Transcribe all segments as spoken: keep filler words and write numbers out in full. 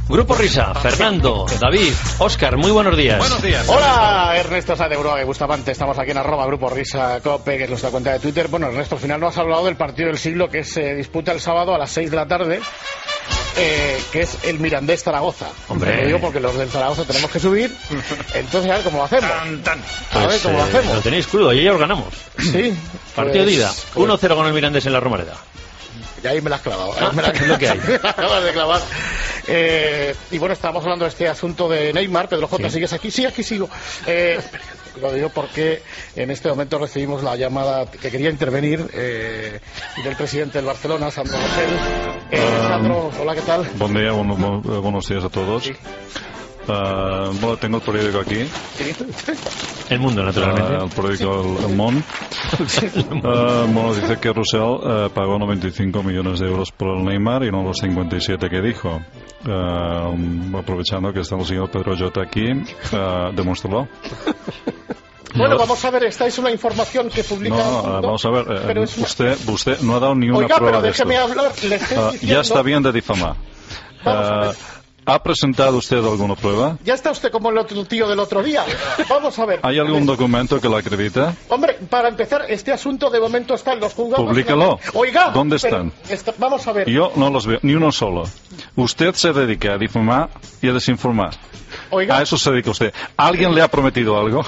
Grupo Risa, Fernando, David, Óscar, muy buenos días. Buenos días. Hola, Ernesto Sáenz de Buruaga y Bustamante. Estamos aquí en arroba Grupo Risa Cope, que es nuestra cuenta de Twitter. Bueno, Ernesto, al final no has hablado del partido del siglo que se disputa el sábado a las seis de la tarde. Eh, que es el Mirandés Zaragoza. Hombre. Te digo porque los del Zaragoza tenemos que subir. Entonces, a ver cómo lo hacemos. Tan, tan. A ver Pues, cómo lo eh, hacemos. lo tenéis crudo y ya os ganamos. Sí. Partido de pues, ida, pues, uno cero con el Mirandés en la Romareda. Y ahí me la has clavado. Ah, me la, es lo que hay. me la acabas de clavar. Eh, y bueno, estábamos hablando de este asunto de Neymar. Pedro J, Sí. ¿sigues aquí? Sí, aquí sigo. Eh, lo digo porque en este momento recibimos la llamada que quería intervenir eh, del presidente del Barcelona, Sandro Rosell. Eh, Sandro, hola, ¿qué tal? Buen día, bueno, bueno, buenos días a todos. Sí. Uh, bueno, tengo el periódico aquí, Sí. El mundo, naturalmente. uh, el periódico El, El Món. Uh, bueno, dice que Rosell uh, pagó noventa y cinco millones de euros por el Neymar y no los cincuenta y siete que dijo. Uh, aprovechando que está el señor Pedro J aquí, uh, demuéstralo. Bueno, No. vamos a ver, esta es una información que publica... No, no, el Mundo, vamos a ver, eh, pero es una- usted, usted no ha dado ni una Oiga, prueba pero de esto. déjeme hablar, le estoy Uh, diciendo... ya está bien de difamar. Vamos a ver. Uh, ¿Ha presentado usted alguna prueba? Ya está usted como el otro tío del otro día. Vamos a ver. ¿Hay algún documento que lo acredita? Hombre, para empezar, este asunto de momento está en los juzgados. Publícalo. Oiga, ¿Dónde pero están? está- vamos a ver. Yo no los veo, ni uno solo. Usted se dedica a difamar y a desinformar. Oiga, A eso se dedica usted. ¿Alguien le ha prometido algo?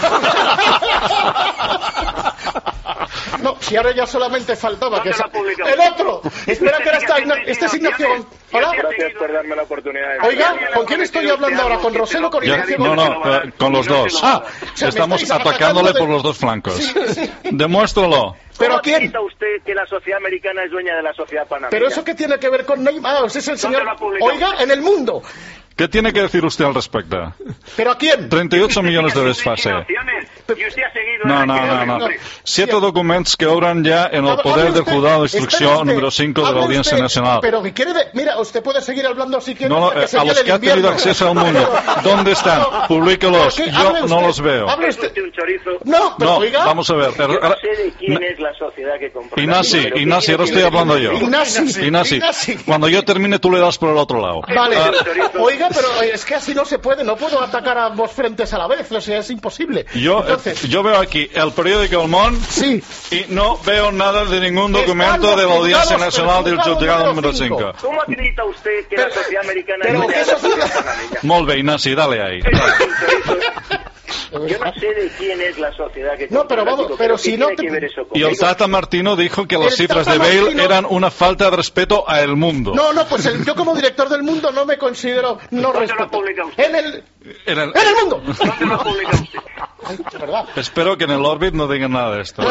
no, si ahora ya solamente faltaba que ¿Dónde sa- lo ha publicado? el otro. Espera que ahora está Igna- este es Ignacio. Gon- Hola. Gracias por darme la oportunidad. de- Oiga, ¿con quién estoy hablando ahora? ¿Con Rosell o con Ya- Ignacio? no, Gon- no, eh, con los dos. Ah, o sea, me Estamos estáis atacándole atacando de- por los dos flancos. Sí, sí. Demuéstralo. ¿Pero ¿Cómo a quién? acredita usted que la sociedad americana es dueña de la sociedad panameña? ¿Pero eso qué tiene que ver con Neymar? Ah, ese es el ¿Dónde señor... lo ha publicado? Oiga, en el mundo. ¿Qué tiene que decir usted al respecto? ¿Pero a quién? treinta y ocho millones de desfase. Y usted ha seguido... No, en la no, que- no, no. hombre, Siete documentos que obran ya en el Hable poder del usted, juzgado de espere instrucción usted, número cinco de la hable Audiencia usted, Nacional. Pero que quiere... de- Mira, usted puede seguir hablando si quiere. No, no, hasta que eh, se a llene los el que ha tenido invierno. acceso al mundo. ¿Dónde están? Publícalos. ¿Qué? Yo Hable no usted, los veo. hable es usted. usted un chorizo. No, pero No, oiga... vamos a ver. Yo no sé de quién es la sociedad que compró. Ignasi, Pero ¿qué Ignasi, quiere ahora que estoy le hablando diga? yo. Ignasi, Ignasi, Ignasi. cuando yo termine tú le das por el otro lado. Vale, Ah, oiga, pero es que así no se puede, no puedo atacar a ambos frentes a la vez, o sea, es imposible. yo, eh, Entonces, yo veo aquí el periódico El Món sí, y no veo nada de ningún Están documento los de la Audiencia juzgados, Nacional el del juzgado juzgado número número cinco. cinco. ¿Cómo acredita usted que Pero- la sociedad americana pero es dueña ¿qué de la sociedad? sociedad panameña? Molt bé, Ignasi, dale ahí. Es un chorizo. Yo no sé de quién es la sociedad que No, compró pero el vamos, Atlético, pero ¿qué si no tiene te- que ver eso Y el conmigo? Tata Martino dijo que las El cifras Tata de Bale Martino- eran una falta de respeto a el mundo. no, no, pues el- yo como director del mundo no me considero, no ¿Dónde lo respeto. publica usted? En el, En el- en el mundo. ¿Dónde lo publica usted? Ay, de verdad. Espero que en el Orbit no digan nada de esto.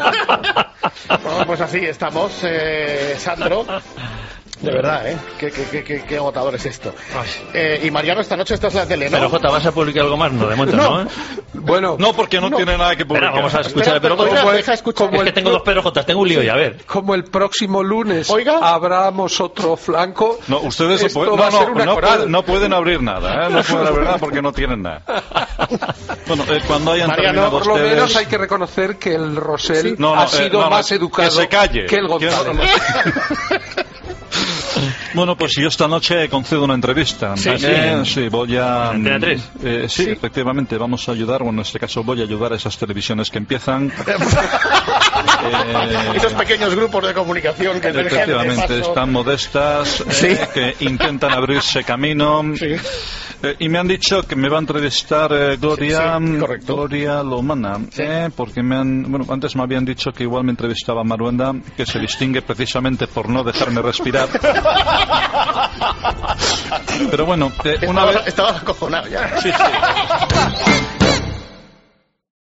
Bueno, pues así estamos, eh, Sandro. De verdad, ¿eh? Qué, qué, qué, qué, qué agotador es esto. Eh, y Mariano, esta noche estás en la tele, ¿no? Pero Jota, ¿vas a publicar algo más? No, de momento No. no, ¿eh? Bueno, No, porque no, No. tiene nada que publicar. Espera, vamos a escuchar Espera, el Pedro oiga, Jota. deja escuchar. Es que tengo dos Pedro Jotas, tengo un lío ya, a ver. como el próximo lunes Oiga. abramos otro flanco, No, ustedes no esto pueden, va no, a ser no, una no coral. pueden, no pueden abrir nada, ¿eh? No pueden abrir nada porque no tienen nada. Bueno, eh, cuando hayan Mariano, terminado Por lo ustedes... menos hay que reconocer que el Rosell No, no, ha eh, sido no, no, más que educado se calle. que el González. Bueno, pues yo esta noche concedo una entrevista. Sí, Eh, sí. sí, voy a... ¿Antena tres? eh, sí, Sí. efectivamente, vamos a ayudar, bueno, en este caso voy a ayudar a esas televisiones que empiezan... eh, Esos pequeños grupos de comunicación que emergen de Efectivamente, paso. están modestas, eh, Sí. que intentan abrirse camino. Sí. Eh, y me han dicho que me va a entrevistar eh, Gloria, Sí, sí, correcto. Gloria Lomana, Sí. eh, porque me han, bueno, antes me habían dicho que igual me entrevistaba Maruenda, que se distingue precisamente por no dejarme respirar. Pero bueno, eh, una Estaba, vez... estaba acojonado ya. Sí, sí.